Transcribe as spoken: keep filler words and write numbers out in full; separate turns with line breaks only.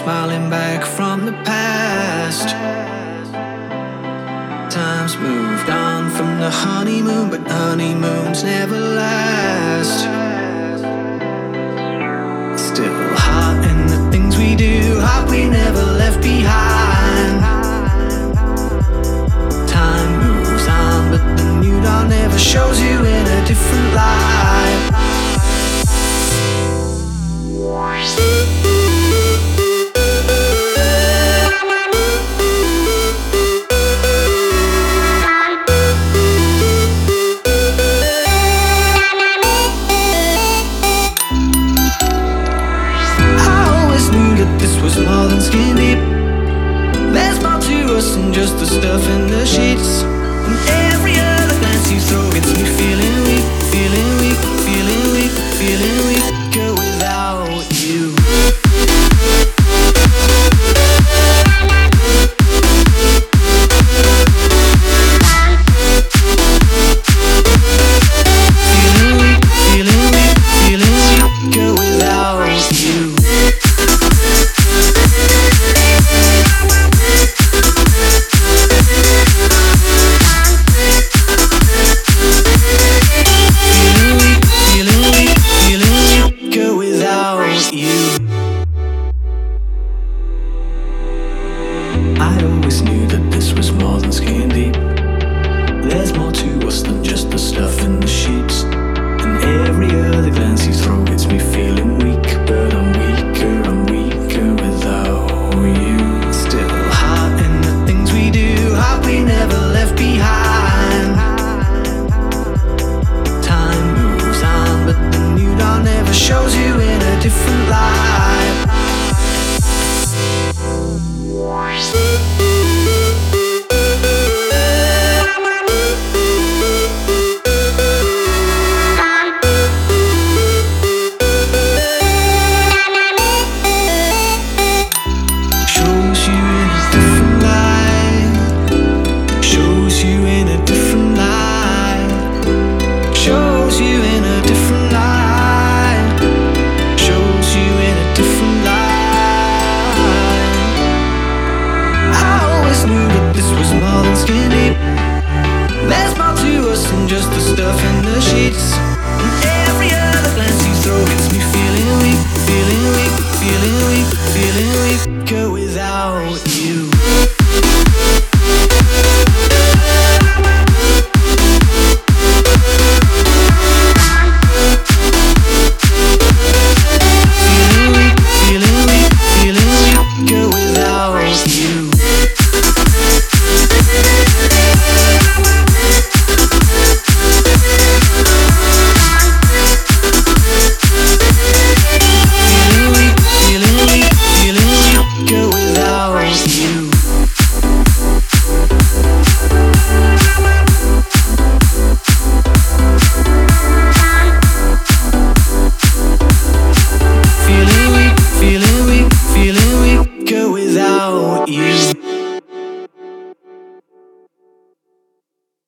smiling back from the past. Time's moved on from the honeymoon, but honeymoons never last. Still hot in the things we do, hot we never left behind. Time moves on, but the new dawn never shows you in a different light. Was more than skin deep. There's more to us than just the stuff in the sheets. And every other glance you throw gets me feeling weak, feeling weak, feeling weak, feeling weaker without you. Feeling weak, feeling weak, feeling weaker without you. I always knew that this was more than skin deep. There's more to us than just the stuff in the sheets. And every other glance you throw gets me feeling weak, but I'm weaker, I'm weaker without you. Still hot in the things we do, hot we never left behind. Time moves on, but the new dawn never shows you in a different light.